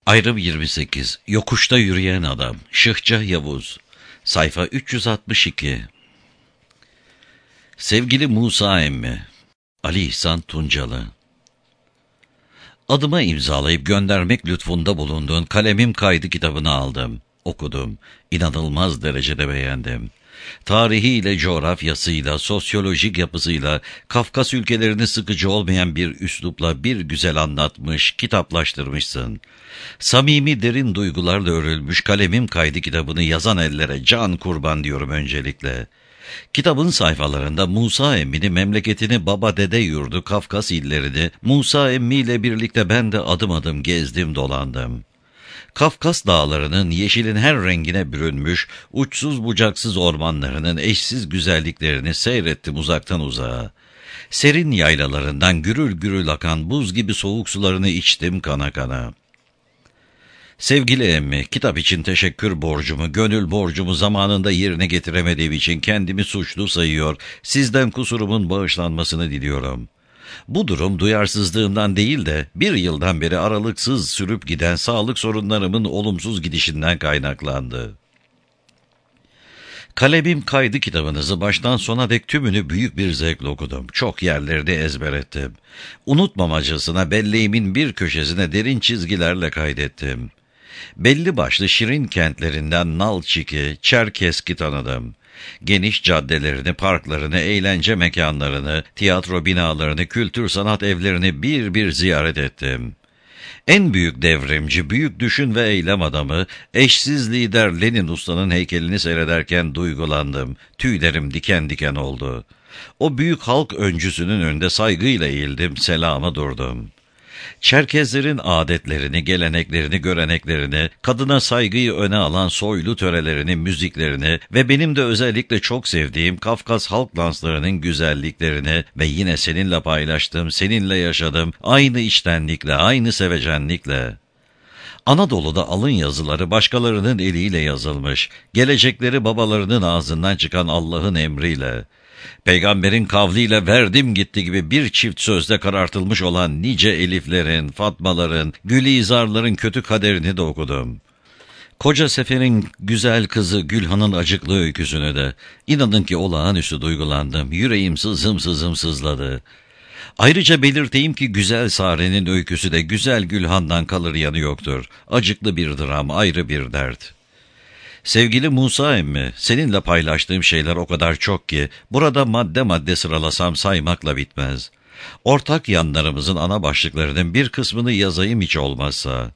Ayrım 28. Yokuşta yürüyen adam. Şıhça Yavuz. Sayfa 362. Sevgili Musa emmi. Ali İhsan Tuncalı. Adıma imzalayıp göndermek lütfunda bulunduğun Kalemim Kaydı kitabını aldım. Okudum. İnanılmaz derecede beğendim. Tarihiyle, coğrafyasıyla, sosyolojik yapısıyla, Kafkas ülkelerini sıkıcı olmayan bir üslupla bir güzel anlatmış, kitaplaştırmışsın. Samimi derin duygularla örülmüş Kalemim Kaydı kitabını yazan ellere can kurban diyorum öncelikle. Kitabın sayfalarında Musa emmini, memleketini, baba dede yurdu, Kafkas illerini, Musa emmiyle birlikte ben de adım adım gezdim dolandım. Kafkas dağlarının yeşilin her rengine bürünmüş, uçsuz bucaksız ormanlarının eşsiz güzelliklerini seyrettim uzaktan uzağa. Serin yaylalarından gürül gürül akan buz gibi soğuk sularını içtim kana kana. Sevgili emmi, kitap için teşekkür borcumu, gönül borcumu zamanında yerine getiremediğim için kendimi suçlu sayıyor, sizden kusurumun bağışlanmasını diliyorum. Bu durum duyarsızlığımdan değil de bir yıldan beri aralıksız sürüp giden sağlık sorunlarımın olumsuz gidişinden kaynaklandı. Kalemim Kaydı kitabınızı baştan sona dek tümünü büyük bir zevkle okudum. Çok yerlerde ezber ettim. Unutmamacasına belleğimin bir köşesine derin çizgilerle kaydettim. Belli başlı şirin kentlerinden Nalçik'i, Çerkezk'i tanıdım. Geniş caddelerini, parklarını, eğlence mekanlarını, tiyatro binalarını, kültür sanat evlerini bir bir ziyaret ettim. En büyük devrimci, büyük düşün ve eylem adamı, eşsiz lider Lenin Usta'nın heykelini seyrederken duygulandım. Tüylerim diken diken oldu. O büyük halk öncüsünün önünde saygıyla eğildim, selama durdum. Çerkezlerin adetlerini, geleneklerini, göreneklerini, kadına saygıyı öne alan soylu törelerini, müziklerini ve benim de özellikle çok sevdiğim Kafkas halk danslarının güzelliklerini ve yine seninle paylaştım, seninle yaşadım, aynı içtenlikle, aynı sevecenlikle. Anadolu'da alın yazıları başkalarının eliyle yazılmış, gelecekleri babalarının ağzından çıkan Allah'ın emriyle. Peygamberin kavliyle verdim gitti gibi bir çift sözde karartılmış olan nice Eliflerin, Fatmaların, Gülizarların kötü kaderini de okudum. Koca Sefer'in güzel kızı Gülhan'ın acıklı öyküsünü de, inanın ki olağanüstü duygulandım, yüreğim sızım sızım sızladı. Ayrıca belirteyim ki güzel Sare'nin öyküsü de güzel Gülhan'dan kalır yanı yoktur. Acıklı bir dram, ayrı bir dert. Sevgili Musa emmi, seninle paylaştığım şeyler o kadar çok ki, burada madde madde sıralasam saymakla bitmez. Ortak yanlarımızın ana başlıklarının bir kısmını yazayım hiç olmazsa.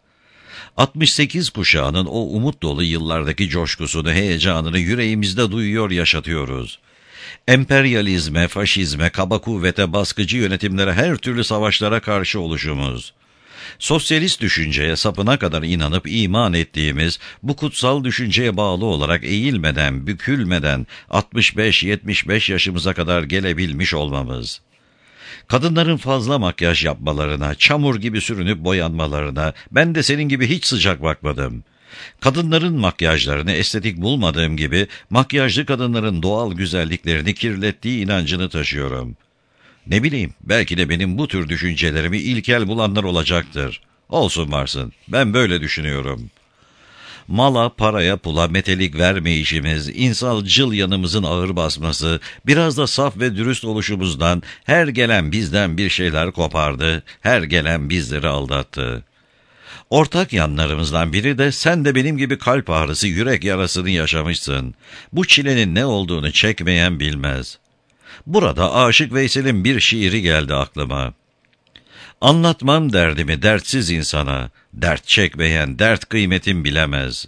68 kuşağının o umut dolu yıllardaki coşkusunu, heyecanını yüreğimizde duyuyor, yaşatıyoruz. Emperyalizme, faşizme, kaba kuvvete, baskıcı yönetimlere, her türlü savaşlara karşı oluşumuz. Sosyalist düşünceye sapına kadar inanıp iman ettiğimiz bu kutsal düşünceye bağlı olarak eğilmeden, bükülmeden 65-75 yaşımıza kadar gelebilmiş olmamız. Kadınların fazla makyaj yapmalarına, çamur gibi sürünüp boyanmalarına ben de senin gibi hiç sıcak bakmadım. Kadınların makyajlarını estetik bulmadığım gibi makyajlı kadınların doğal güzelliklerini kirlettiği inancını taşıyorum. Ne bileyim, belki de benim bu tür düşüncelerimi ilkel bulanlar olacaktır. Olsun varsın, ben böyle düşünüyorum. Mala, paraya, pula metelik vermeyişimiz, insancıl yanımızın ağır basması, biraz da saf ve dürüst oluşumuzdan her gelen bizden bir şeyler kopardı, her gelen bizleri aldattı. Ortak yanlarımızdan biri de sen de benim gibi kalp ağrısı, yürek yarasını yaşamışsın. Bu çilenin ne olduğunu çekmeyen bilmez. Burada Aşık Veysel'in bir şiiri geldi aklıma. Anlatmam derdimi dertsiz insana, dert çekmeyen dert kıymetim bilemez.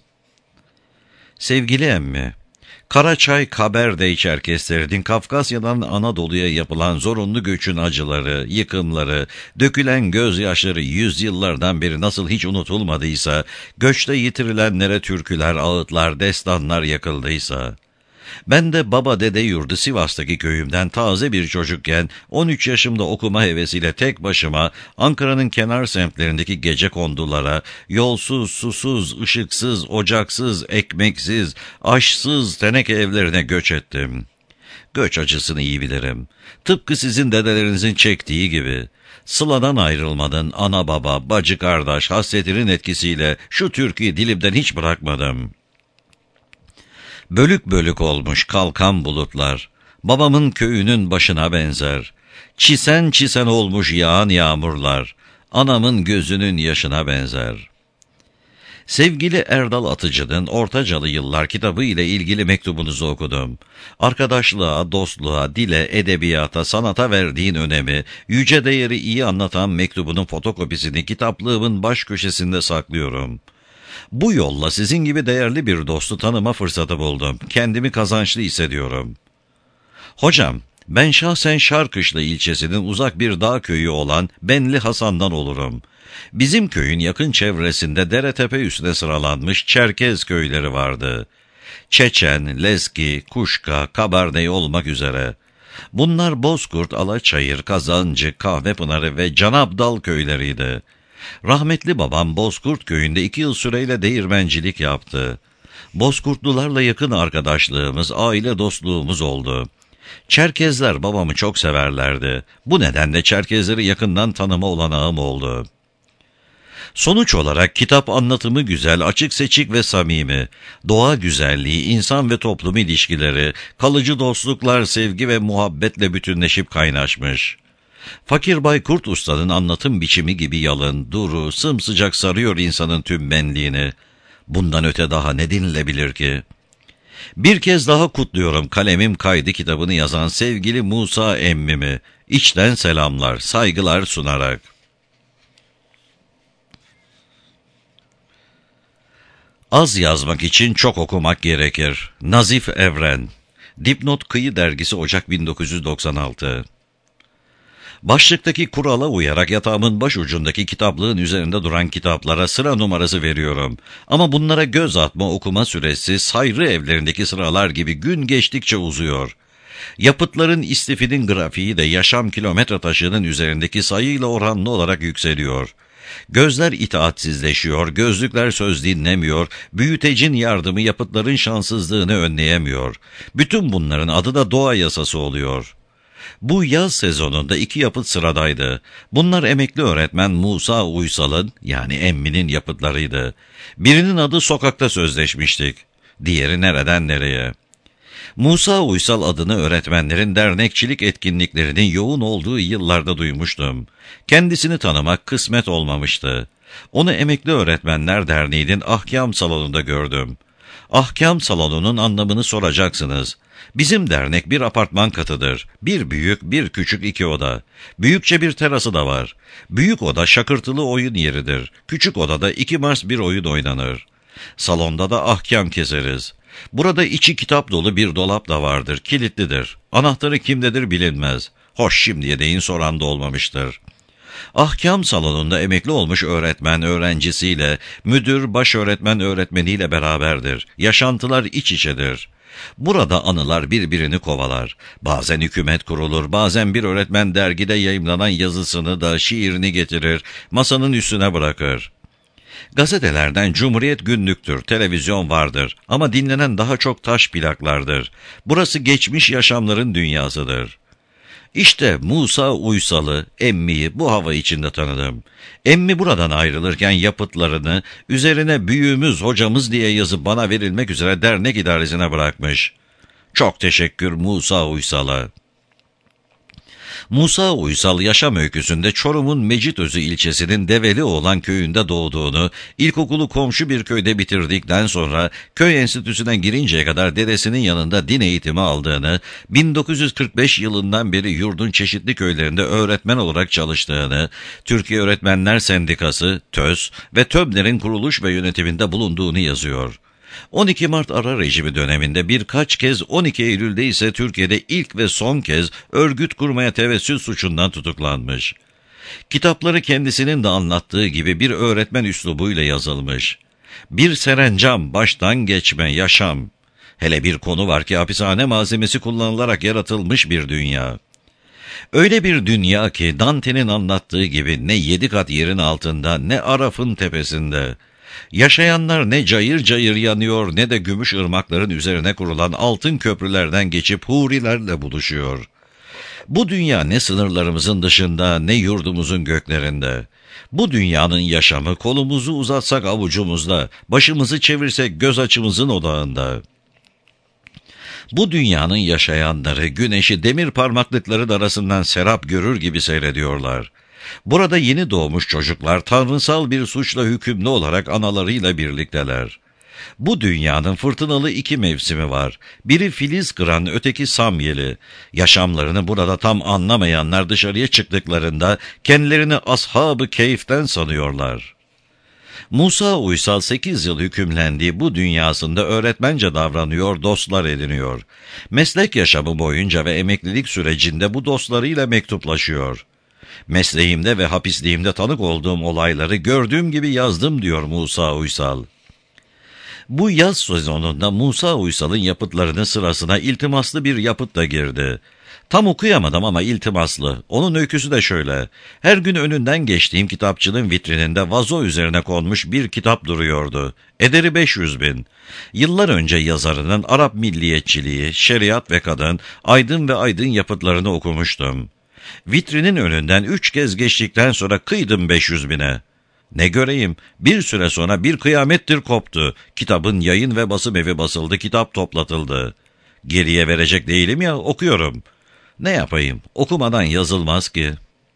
Sevgili emmi, Karaçay Kaberdey Çerkeslerinin Kafkasya'dan Anadolu'ya yapılan zorunlu göçün acıları, yıkımları, dökülen gözyaşları yüzyıllardan beri nasıl hiç unutulmadıysa, göçte yitirilenlere türküler, ağıtlar, destanlar yakıldıysa, ben de baba dede yurdu Sivas'taki köyümden taze bir çocukken 13 yaşımda okuma hevesiyle tek başıma Ankara'nın kenar semtlerindeki gecekondulara, yolsuz, susuz, ışıksız, ocaksız, ekmeksiz, aşsız teneke evlerine göç ettim. Göç acısını iyi bilirim. Tıpkı sizin dedelerinizin çektiği gibi. Sıladan ayrılmanın ana baba, bacı kardeş hasretinin etkisiyle şu türküyü dilimden hiç bırakmadım. Bölük bölük olmuş kalkan bulutlar, babamın köyünün başına benzer. Çisen çisen olmuş yağan yağmurlar, anamın gözünün yaşına benzer. Sevgili Erdal Atıcı'nın Ortacalı Yıllar kitabı ile ilgili mektubunuzu okudum. Arkadaşlığa, dostluğa, dile, edebiyata, sanata verdiğin önemi, yüce değeri iyi anlatan mektubunun fotokopisini kitaplığımın baş köşesinde saklıyorum. Bu yolla sizin gibi değerli bir dostu tanıma fırsatı buldum. Kendimi kazançlı hissediyorum. Hocam, ben şahsen Şarkışla ilçesinin uzak bir dağ köyü olan Benli Hasan'dan olurum. Bizim köyün yakın çevresinde dere tepe üstüne sıralanmış Çerkez köyleri vardı. Çeçen, Lezgi, Kuşka, Kabardey olmak üzere. Bunlar Bozkurt, Alaçayır, Kazancı, Kahvepınarı ve Canabdal köyleriydi. Rahmetli babam Bozkurt köyünde 2 yıl süreyle değirmencilik yaptı. Bozkurtlularla yakın arkadaşlığımız, aile dostluğumuz oldu. Çerkezler babamı çok severlerdi. Bu nedenle Çerkezleri yakından tanıma olanağım oldu. Sonuç olarak kitap anlatımı güzel, açık seçik ve samimi. Doğa güzelliği, insan ve toplum ilişkileri, kalıcı dostluklar, sevgi ve muhabbetle bütünleşip kaynaşmış. Fakir Baykurt Usta'nın anlatım biçimi gibi yalın, duru, sımsıcak sarıyor insanın tüm benliğini. Bundan öte daha ne denilebilir ki? Bir kez daha kutluyorum Kalemim Kaydı kitabını yazan sevgili Musa emmimi. İçten selamlar, saygılar sunarak. Az yazmak için çok okumak gerekir. Nazif Evren. Dipnot Kıyı Dergisi Ocak 1996. Başlıktaki kurala uyarak yatağımın başucundaki kitaplığın üzerinde duran kitaplara sıra numarası veriyorum. Ama bunlara göz atma okuma süresi sayrı evlerindeki sıralar gibi gün geçtikçe uzuyor. Yapıtların istifinin grafiği de yaşam kilometre taşının üzerindeki sayıyla oranlı olarak yükseliyor. Gözler itaatsizleşiyor, gözlükler söz dinlemiyor, büyütecin yardımı yapıtların şanssızlığını önleyemiyor. Bütün bunların adı da doğa yasası oluyor. Bu yaz sezonunda 2 yapıt sıradaydı. Bunlar emekli öğretmen Musa Uysal'ın yani emminin yapıtlarıydı. Birinin adı Sokakta Sözleşmiştik. Diğeri Nereden Nereye. Musa Uysal adını öğretmenlerin dernekçilik etkinliklerinin yoğun olduğu yıllarda duymuştum. Kendisini tanımak kısmet olmamıştı. Onu Emekli Öğretmenler Derneği'nin ahkam salonunda gördüm. Ahkam salonunun anlamını soracaksınız. Bizim dernek bir apartman katıdır. Bir büyük, bir küçük 2 oda. Büyükçe bir terası da var. Büyük oda şakırtılı oyun yeridir. Küçük odada 2 Mars bir oyun oynanır. Salonda da ahkam keseriz. Burada içi kitap dolu bir dolap da vardır, kilitlidir. Anahtarı kimdedir bilinmez. Hoş şimdiye değin soran da olmamıştır. Ahkam salonunda emekli olmuş öğretmen öğrencisiyle, müdür baş öğretmen öğretmeniyle beraberdir. Yaşantılar iç içedir. Burada anılar birbirini kovalar. Bazen hükümet kurulur, bazen bir öğretmen dergide yayımlanan yazısını da şiirini getirir, masanın üstüne bırakır. Gazetelerden Cumhuriyet günlüktür, televizyon vardır ama dinlenen daha çok taş plaklardır. Burası geçmiş yaşamların dünyasıdır. İşte Musa Uysal'ı, emmiyi bu hava içinde tanıdım. Emmi buradan ayrılırken yapıtlarını üzerine büyüğümüz hocamız diye yazıp bana verilmek üzere dernek idaresine bırakmış. Çok teşekkür Musa Uysal'a. Musa Uysal yaşam öyküsünde Çorum'un Mecitözü ilçesinin Develioğlan köyünde doğduğunu, ilkokulu komşu bir köyde bitirdikten sonra köy enstitüsüne girinceye kadar dedesinin yanında din eğitimi aldığını, 1945 yılından beri yurdun çeşitli köylerinde öğretmen olarak çalıştığını, Türkiye Öğretmenler Sendikası, TÖS ve TÖB'lerin kuruluş ve yönetiminde bulunduğunu yazıyor. 12 Mart ara rejimi döneminde birkaç kez 12 Eylül'de ise Türkiye'de ilk ve son kez örgüt kurmaya tevessül suçundan tutuklanmış. Kitapları kendisinin de anlattığı gibi bir öğretmen üslubuyla yazılmış. Bir serencam, baştan geçme, yaşam. Hele bir konu var ki hapishane malzemesi kullanılarak yaratılmış bir dünya. Öyle bir dünya ki Dante'nin anlattığı gibi ne 7 kat yerin altında ne Araf'ın tepesinde. Yaşayanlar ne cayır cayır yanıyor ne de gümüş ırmakların üzerine kurulan altın köprülerden geçip hurilerle buluşuyor. Bu dünya ne sınırlarımızın dışında ne yurdumuzun göklerinde. Bu dünyanın yaşamı kolumuzu uzatsak avucumuzda, başımızı çevirsek göz açımızın odağında. Bu dünyanın yaşayanları güneşi demir parmaklıkların arasından serap görür gibi seyrediyorlar. Burada yeni doğmuş çocuklar tanrısal bir suçla hükümlü olarak analarıyla birlikteler. Bu dünyanın fırtınalı iki mevsimi var. Biri filiz kıran, öteki samyeli. Yaşamlarını burada tam anlamayanlar dışarıya çıktıklarında kendilerini ashab-ı keyiften sanıyorlar. Musa Uysal 8 yıl hükümlendiği bu dünyasında öğretmence davranıyor, dostlar ediniyor. Meslek yaşamı boyunca ve emeklilik sürecinde bu dostlarıyla mektuplaşıyor. Mesleğimde ve hapisliğimde tanık olduğum olayları gördüğüm gibi yazdım diyor Musa Uysal. Bu yaz sezonunda Musa Uysal'ın yapıtlarının sırasına iltimaslı bir yapıt da girdi. Tam okuyamadım ama iltimaslı. Onun öyküsü de şöyle. Her gün önünden geçtiğim kitapçının vitrininde vazo üzerine konmuş bir kitap duruyordu. Ederi 500.000. Yıllar önce yazarının Arap milliyetçiliği, şeriat ve kadın, aydın ve aydın yapıtlarını okumuştum. Vitrinin önünden 3 kez geçtikten sonra kıydım 500.000'e. Ne göreyim, bir süre sonra bir kıyamettir koptu. Kitabın yayın ve basım evi basıldı, kitap toplatıldı. Geriye verecek değilim ya, okuyorum. Ne yapayım, okumadan yazılmaz ki.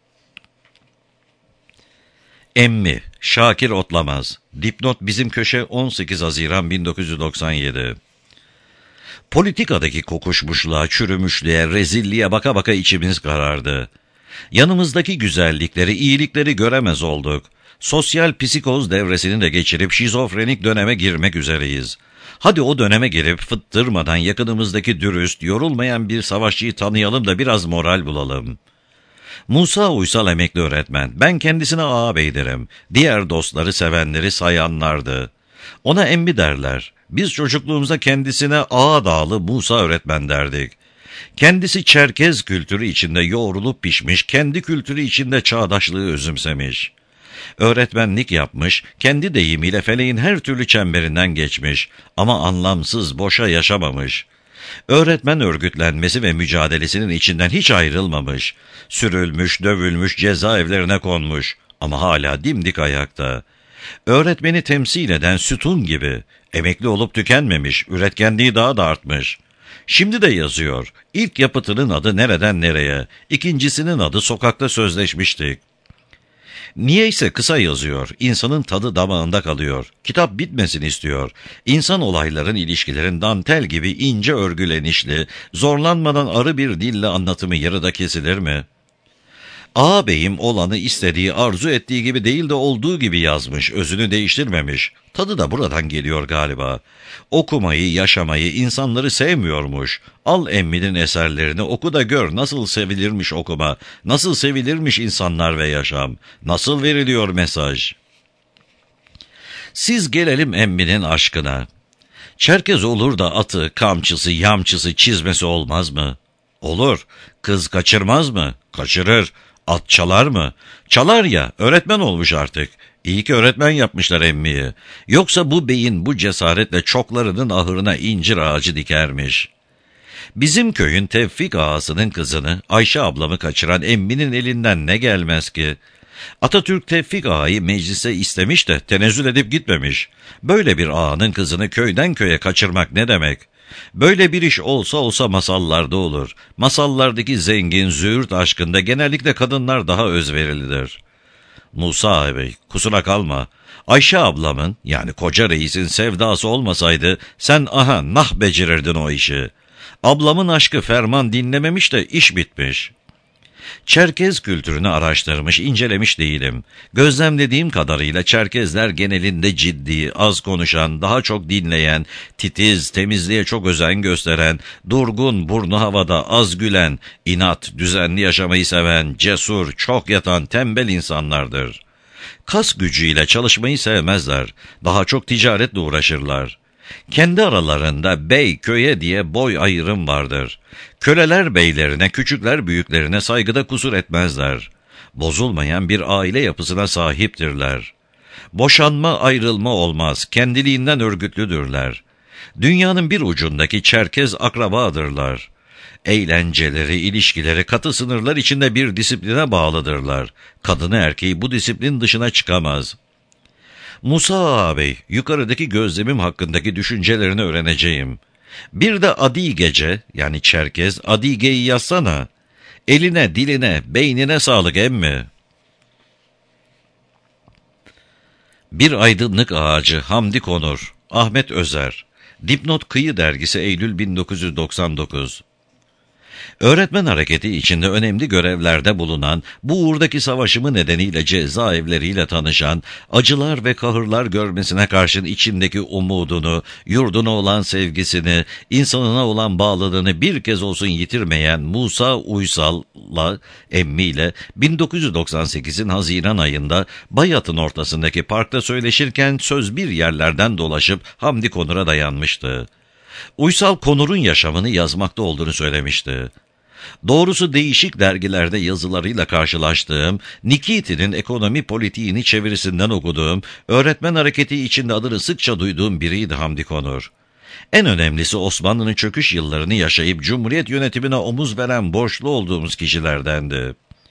Emmi, Şakir Otlamaz. Dipnot Bizim Köşe 18 Haziran 1997. Politikadaki kokuşmuşluğa, çürümüşlüğe, rezilliğe baka baka içimiz karardı. Yanımızdaki güzellikleri, iyilikleri göremez olduk. Sosyal psikoz devresini de geçirip şizofrenik döneme girmek üzereyiz. Hadi o döneme girip fıttırmadan yakınımızdaki dürüst, yorulmayan bir savaşçıyı tanıyalım da biraz moral bulalım. Musa Uysal emekli öğretmen. Ben kendisine ağabey derim. Diğer dostları sevenleri sayanlardı. Ona emmi derler. Biz çocukluğumuzda kendisine Ağa Dağlı Musa öğretmen derdik. Kendisi Çerkez kültürü içinde yoğrulup pişmiş, kendi kültürü içinde çağdaşlığı özümsemiş. Öğretmenlik yapmış, kendi deyimiyle feleğin her türlü çemberinden geçmiş ama anlamsız, boşa yaşamamış. Öğretmen örgütlenmesi ve mücadelesinin içinden hiç ayrılmamış. Sürülmüş, dövülmüş, cezaevlerine konmuş ama hala dimdik ayakta. Öğretmeni temsil eden sütun gibi, emekli olup tükenmemiş, üretkenliği daha da artmış. Şimdi de yazıyor. İlk yapıtının adı Nereden Nereye, ikincisinin adı Sokakta Sözleşmiştik. Niyeyse kısa yazıyor, insanın tadı damağında kalıyor, kitap bitmesin istiyor. İnsan olayların ilişkilerin dantel gibi ince örgülenişli, zorlanmadan arı bir dille anlatımı yarıda kesilir mi? Ağabeyim olanı istediği, arzu ettiği gibi değil de olduğu gibi yazmış, özünü değiştirmemiş. Tadı da buradan geliyor galiba. Okumayı, yaşamayı, insanları sevmiyormuş. Al emminin eserlerini oku da gör nasıl sevilirmiş okuma, nasıl sevilirmiş insanlar ve yaşam, nasıl veriliyor mesaj. Siz gelelim emminin aşkına. Çerkez olur da atı, kamçısı, yamçısı, çizmesi olmaz mı? Olur. Kız kaçırmaz mı? Kaçırır. At çalar mı? Çalar ya, öğretmen olmuş artık. İyi ki öğretmen yapmışlar emmiyi. Yoksa bu beyin bu cesaretle çoklarının ahırına incir ağacı dikermiş. Bizim köyün Tevfik ağasının kızını, Ayşe ablamı kaçıran emminin elinden ne gelmez ki? Atatürk Tevfik ağayı meclise istemiş de tenezzül edip gitmemiş. Böyle bir ağanın kızını köyden köye kaçırmak ne demek? Böyle bir iş olsa olsa masallarda olur. Masallardaki zengin, züğürt aşkında genellikle kadınlar daha özverilidir. Musa ağabey, kusura kalma. Ayşe ablamın, yani koca reisin sevdası olmasaydı sen aha nah becerirdin o işi. Ablamın aşkı ferman dinlememiş de iş bitmiş. Çerkez kültürünü araştırmış, incelemiş değilim. Gözlemlediğim kadarıyla Çerkezler genelinde ciddi, az konuşan, daha çok dinleyen, titiz, temizliğe çok özen gösteren, durgun, burnu havada, az gülen, inat, düzenli yaşamayı seven, cesur, çok yatan, tembel insanlardır. Kas gücüyle çalışmayı sevmezler, daha çok ticaretle uğraşırlar. Kendi aralarında bey, köye diye boy ayrım vardır. Köleler beylerine, küçükler büyüklerine saygıda kusur etmezler. Bozulmayan bir aile yapısına sahiptirler. Boşanma ayrılma olmaz, kendiliğinden örgütlüdürler. Dünyanın bir ucundaki Çerkez akrabadırlar. Eğlenceleri, ilişkileri katı sınırlar içinde bir disipline bağlıdırlar. Kadını erkeği bu disiplin dışına çıkamaz. Musa ağabey, yukarıdaki gözlemim hakkındaki düşüncelerini öğreneceğim. Bir de adi gece, yani Çerkez, Adige'yi yazsana. Eline, diline, beynine sağlık emmi. Bir aydınlık ağacı Hamdi Konur, Ahmet Özer. Dipnot Kıyı Dergisi, Eylül 1999. Öğretmen hareketi içinde önemli görevlerde bulunan, bu uğurdaki savaşımı nedeniyle cezaevleriyle tanışan, acılar ve kahırlar görmesine karşın içindeki umudunu, yurduna olan sevgisini, insanına olan bağlılığını bir kez olsun yitirmeyen Musa Uysal'la, emmiyle 1998'in Haziran ayında Bayat'ın ortasındaki parkta söyleşirken söz bir yerlerden dolaşıp Hamdi Konur'a dayanmıştı. Uysal Konur'un yaşamını yazmakta olduğunu söylemişti. Doğrusu değişik dergilerde yazılarıyla karşılaştığım, Nikiti'nin ekonomi politiğini çevirisinden okuduğum, öğretmen hareketi içinde adını sıkça duyduğum biriydi Hamdi Konur. En önemlisi Osmanlı'nın çöküş yıllarını yaşayıp Cumhuriyet yönetimine omuz veren borçlu olduğumuz kişilerdendi.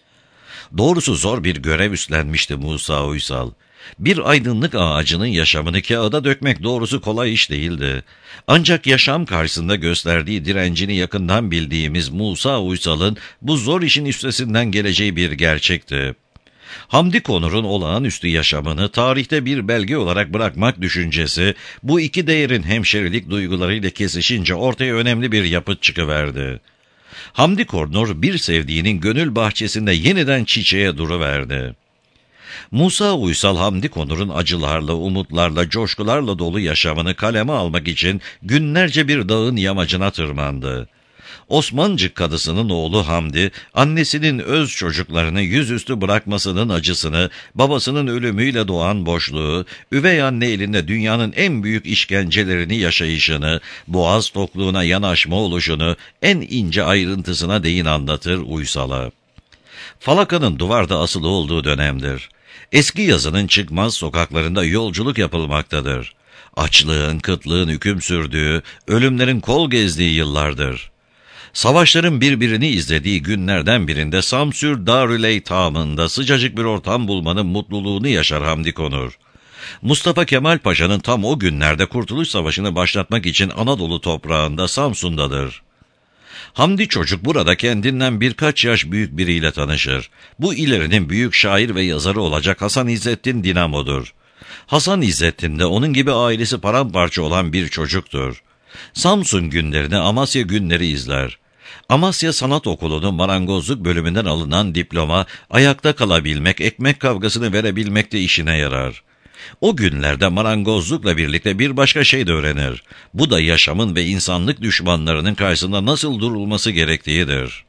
Doğrusu zor bir görev üstlenmişti Musa Uysal. Bir aydınlık ağacının yaşamını kağıda dökmek doğrusu kolay iş değildi. Ancak yaşam karşısında gösterdiği direncini yakından bildiğimiz Musa Uysal'ın bu zor işin üstesinden geleceği bir gerçekti. Hamdi Konur'un olağanüstü yaşamını tarihte bir belge olarak bırakmak düşüncesi, bu iki değerin hemşerilik duygularıyla kesişince ortaya önemli bir yapıt çıkıverdi. Hamdi Konur bir sevdiğinin gönül bahçesinde yeniden çiçeğe duruverdi. Musa Uysal Hamdi Konur'un acılarla, umutlarla, coşkularla dolu yaşamını kaleme almak için günlerce bir dağın yamacına tırmandı. Osmancık kadısının oğlu Hamdi, annesinin öz çocuklarını yüzüstü bırakmasının acısını, babasının ölümüyle doğan boşluğu, üvey anne elinde dünyanın en büyük işkencelerini yaşayışını, boğaz tokluğuna yanaşma oluşunu en ince ayrıntısına değin anlatır Uysal'a. Falakanın duvarda asılı olduğu dönemdir. Eski yazının çıkmaz sokaklarında yolculuk yapılmaktadır. Açlığın, kıtlığın hüküm sürdüğü, ölümlerin kol gezdiği yıllardır. Savaşların birbirini izlediği günlerden birinde Samsür Darüleytam'ında sıcacık bir ortam bulmanın mutluluğunu yaşar Hamdi Konur. Mustafa Kemal Paşa'nın tam o günlerde Kurtuluş Savaşı'nı başlatmak için Anadolu toprağında Samsun'dadır. Hamdi çocuk burada kendinden birkaç yaş büyük biriyle tanışır. Bu ilerinin büyük şair ve yazarı olacak Hasan İzzettin Dinamo'dur. Hasan İzzettin de onun gibi ailesi paramparça olan bir çocuktur. Samsun günlerini Amasya günleri izler. Amasya Sanat Okulu'nun marangozluk bölümünden alınan diploma, ayakta kalabilmek, ekmek kavgasını verebilmekte işine yarar. O günlerde marangozlukla birlikte bir başka şey de öğrenir. Bu da yaşamın ve insanlık düşmanlarının karşısında nasıl durulması gerektiğidir.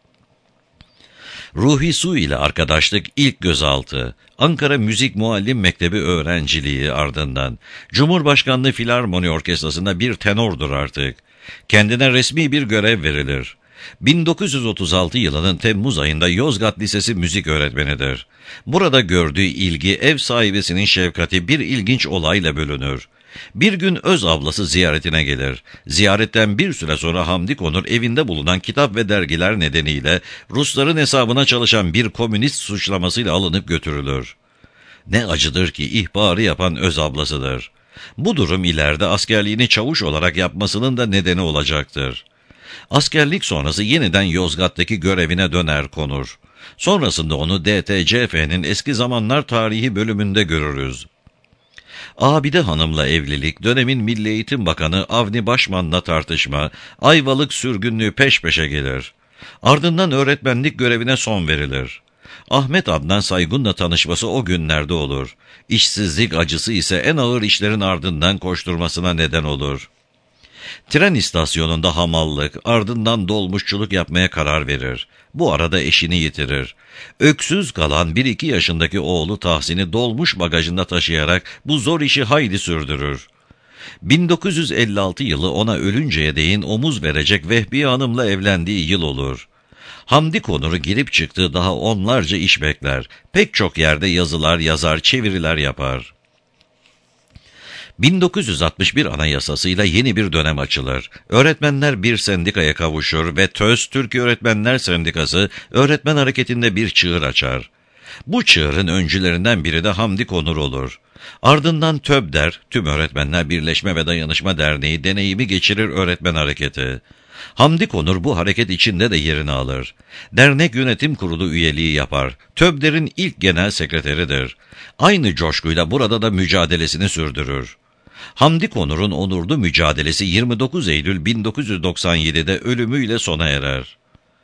Ruhi Su ile arkadaşlık ilk gözaltı, Ankara Müzik Muallim Mektebi öğrenciliği ardından, Cumhurbaşkanlığı Filarmoni Orkestrası'nda bir tenordur artık. Kendine resmi bir görev verilir. 1936 yılının Temmuz ayında Yozgat Lisesi müzik öğretmenidir. Burada gördüğü ilgi, ev sahibesinin şefkati bir ilginç olayla bölünür. Bir gün öz ablası ziyaretine gelir. Ziyaretten bir süre sonra Hamdi Konur evinde bulunan kitap ve dergiler nedeniyle Rusların hesabına çalışan bir komünist suçlamasıyla alınıp götürülür. Ne acıdır ki ihbarı yapan öz ablasıdır. Bu durum ileride askerliğini çavuş olarak yapmasının da nedeni olacaktır. Askerlik sonrası yeniden Yozgat'taki görevine döner Konur. Sonrasında onu DTCF'nin eski zamanlar tarihi bölümünde görürüz. Abide Hanım'la evlilik, dönemin Milli Eğitim Bakanı Avni Başman'la tartışma, Ayvalık sürgünlüğü peş peşe gelir. Ardından öğretmenlik görevine son verilir. Ahmet Adnan Saygun'la tanışması o günlerde olur. İşsizlik acısı ise en ağır işlerin ardından koşturmasına neden olur. Tren istasyonunda hamallık, ardından dolmuşçuluk yapmaya karar verir. Bu arada eşini yitirir. Öksüz kalan 1-2 yaşındaki oğlu Tahsin'i dolmuş bagajında taşıyarak bu zor işi hayli sürdürür. 1956 yılı ona ölünceye değin omuz verecek Vehbiye Hanım'la evlendiği yıl olur. Hamdi Konur'u girip çıktığı daha onlarca iş bekler. Pek çok yerde yazılar yazar, çeviriler yapar. 1961 Anayasasıyla yeni bir dönem açılır. Öğretmenler bir sendikaya kavuşur ve TÖS, Türkiye Öğretmenler Sendikası, öğretmen hareketinde bir çığır açar. Bu çığırın öncülerinden biri de Hamdi Konur olur. Ardından TÖBDER, Tüm Öğretmenler Birleşme ve Dayanışma Derneği deneyimi geçirir öğretmen hareketi. Hamdi Konur bu hareket içinde de yerini alır. Dernek yönetim kurulu üyeliği yapar. TÖBDER'in ilk genel sekreteridir. Aynı coşkuyla burada da mücadelesini sürdürür. Hamdi Konur'un onurlu mücadelesi 29 Eylül 1997'de ölümüyle sona erer.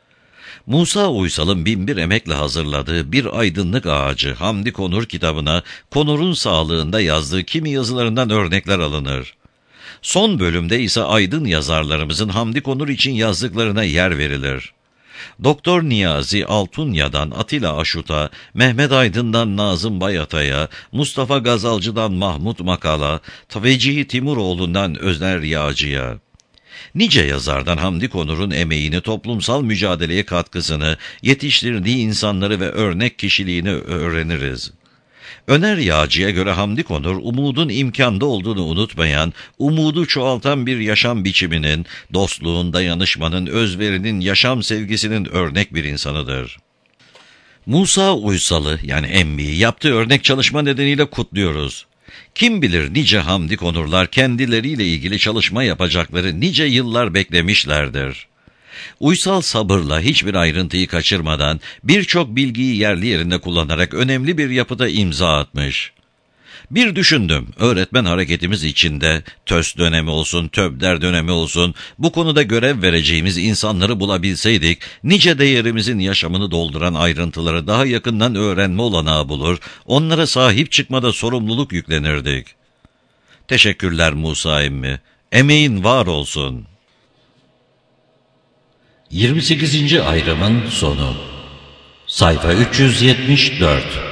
Musa Uysal'ın binbir emekle hazırladığı Bir Aydınlık Ağacı Hamdi Konur kitabına Konur'un sağlığında yazdığı kimi yazılarından örnekler alınır. Son bölümde ise aydın yazarlarımızın Hamdi Konur için yazdıklarına yer verilir. Doktor Niyazi Altunya'dan Atilla Aşut'a, Mehmet Aydın'dan Nazım Bayatay'a, Mustafa Gazalcı'dan Mahmut Makal'a, Vecihi Timuroğlu'ndan Özer Yağcı'ya. Nice yazardan Hamdi Konur'un emeğini, toplumsal mücadeleye katkısını, yetiştirdiği insanları ve örnek kişiliğini öğreniriz. Öner Yağcı'ya göre Hamdi Konur, umudun imkanda olduğunu unutmayan, umudu çoğaltan bir yaşam biçiminin, dostluğun, dayanışmanın, özverinin, yaşam sevgisinin örnek bir insanıdır. Musa Uysal'ı yani Emmi'yi yaptığı örnek çalışma nedeniyle kutluyoruz. Kim bilir nice Hamdi Konurlar kendileriyle ilgili çalışma yapacakları nice yıllar beklemişlerdir. Uysal sabırla hiçbir ayrıntıyı kaçırmadan birçok bilgiyi yerli yerinde kullanarak önemli bir yapıda imza atmış. Bir düşündüm, öğretmen hareketimiz içinde TÖS dönemi olsun, TÖBDER dönemi olsun, bu konuda görev vereceğimiz insanları bulabilseydik, nice değerimizin yaşamını dolduran ayrıntıları daha yakından öğrenme olanağı bulur, onlara sahip çıkmada sorumluluk yüklenirdik. Teşekkürler Musa emmi, emeğin var olsun. 28. ayrımın sonu. Sayfa 374.